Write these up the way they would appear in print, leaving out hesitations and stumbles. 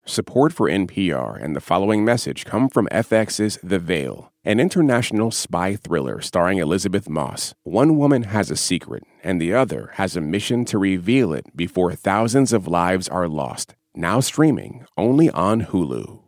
Support for NPR and the following message come from FX's The Veil, an international spy thriller starring Elizabeth Moss. One woman has a secret, and the other has a mission to reveal it before thousands of lives are lost. Now streaming only on Hulu.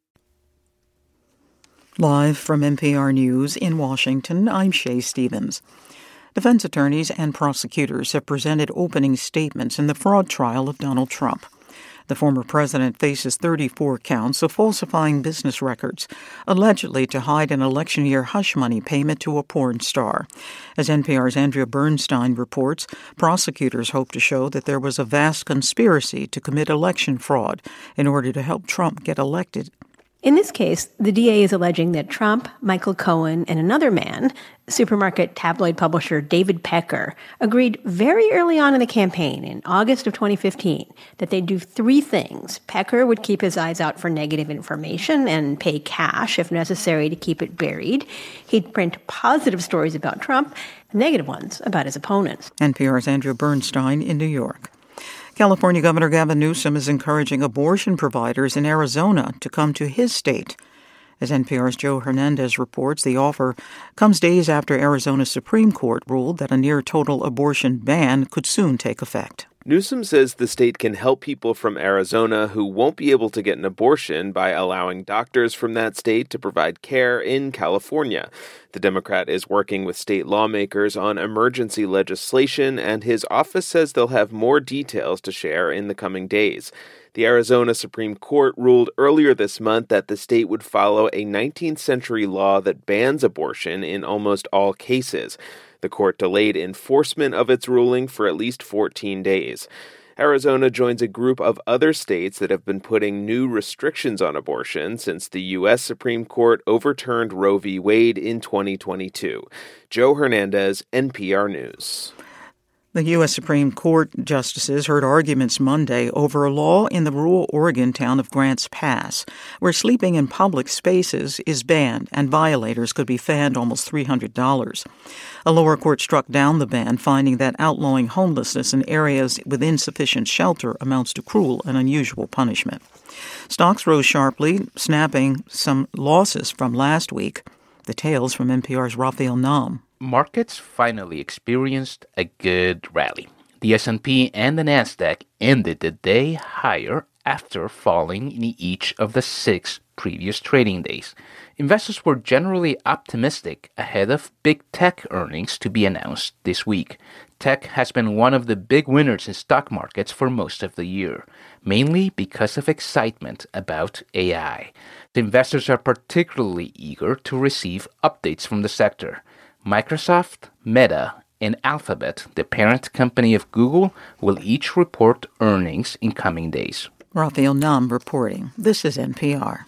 Live from NPR News in Washington, I'm Shay Stevens. Defense attorneys and prosecutors have presented opening statements in the fraud trial of Donald Trump. The former president faces 34 counts of falsifying business records, allegedly to hide an election year hush money payment to a porn star. As NPR's Andrea Bernstein reports, prosecutors hope to show that there was a vast conspiracy to commit election fraud in order to help Trump get elected. In this case, the DA is alleging that Trump, Michael Cohen, and another man, supermarket tabloid publisher David Pecker, agreed very early on in the campaign, in August of 2015, that they'd do three things. Pecker would keep his eyes out for negative information and pay cash, if necessary, to keep it buried. He'd print positive stories about Trump, negative ones about his opponents. NPR's Andrea Bernstein in New York. California Governor Gavin Newsom is encouraging abortion providers in Arizona to come to his state. As NPR's Joe Hernandez reports, the offer comes days after Arizona's Supreme Court ruled that a near-total abortion ban could soon take effect. Newsom says the state can help people from Arizona who won't be able to get an abortion by allowing doctors from that state to provide care in California. The Democrat is working with state lawmakers on emergency legislation, and his office says they'll have more details to share in the coming days. The Arizona Supreme Court ruled earlier this month that the state would follow a 19th century law that bans abortion in almost all cases. The court delayed enforcement of its ruling for at least 14 days. Arizona joins a group of other states that have been putting new restrictions on abortion since the U.S. Supreme Court overturned Roe v. Wade in 2022. Joe Hernandez, NPR News. The U.S. Supreme Court justices heard arguments Monday over a law in the rural Oregon town of Grants Pass, where sleeping in public spaces is banned and violators could be fined almost $300. A lower court struck down the ban, finding that outlawing homelessness in areas with insufficient shelter amounts to cruel and unusual punishment. Stocks rose sharply, snapping some losses from last week. The tales from NPR's Raphael Nam. Markets finally experienced a good rally. The S&P and the Nasdaq ended the day higher after falling in each of the 6 previous trading days. Investors were generally optimistic ahead of big tech earnings to be announced this week. Tech has been one of the big winners in stock markets for most of the year, mainly because of excitement about AI. The investors are particularly eager to receive updates from the sector. Microsoft, Meta, and Alphabet, the parent company of Google, will each report earnings in coming days. Raphael Nam reporting. This is NPR.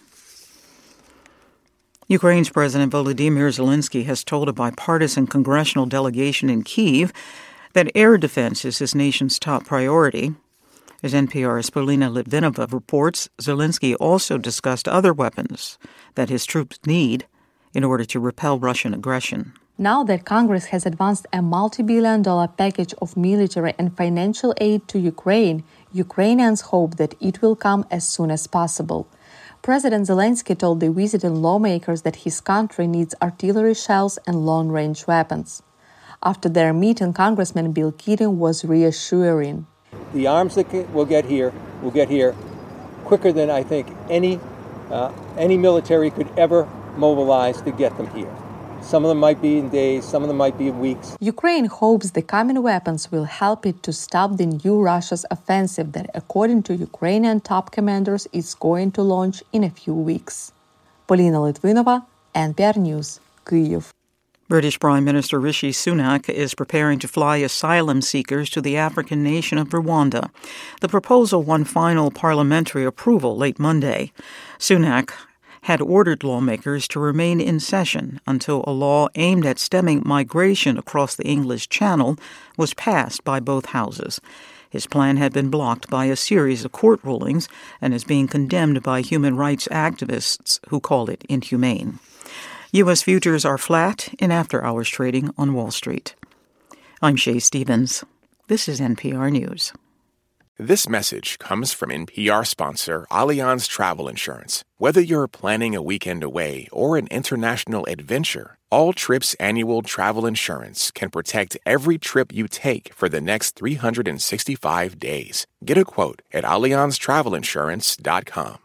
Ukraine's President Volodymyr Zelensky has told a bipartisan congressional delegation in Kyiv that air defense is his nation's top priority. As NPR's Polina Litvinova reports, Zelensky also discussed other weapons that his troops need in order to repel Russian aggression. Now that Congress has advanced a multi-billion-dollar package of military and financial aid to Ukraine, Ukrainians hope that it will come as soon as possible. President Zelensky told the visiting lawmakers that his country needs artillery shells and long-range weapons. After their meeting, Congressman Bill Keating was reassuring. The arms that will get here quicker than I think any military could ever mobilize to get them here. Some of them might be in days, some of them might be in weeks. Ukraine hopes the coming weapons will help it to stop the new Russia's offensive that, according to Ukrainian top commanders, is going to launch in a few weeks. Polina Litvinova, NPR News, Kyiv. British Prime Minister Rishi Sunak is preparing to fly asylum seekers to the African nation of Rwanda. The proposal won final parliamentary approval late Monday. Sunak had ordered lawmakers to remain in session until a law aimed at stemming migration across the English Channel was passed by both houses. His plan had been blocked by a series of court rulings and is being condemned by human rights activists who call it inhumane. U.S. futures are flat in after-hours trading on Wall Street. I'm Shay Stevens. This is NPR News. This message comes from NPR sponsor Allianz Travel Insurance. Whether you're planning a weekend away or an international adventure, All Trips annual travel insurance can protect every trip you take for the next 365 days. Get a quote at AllianzTravelInsurance.com.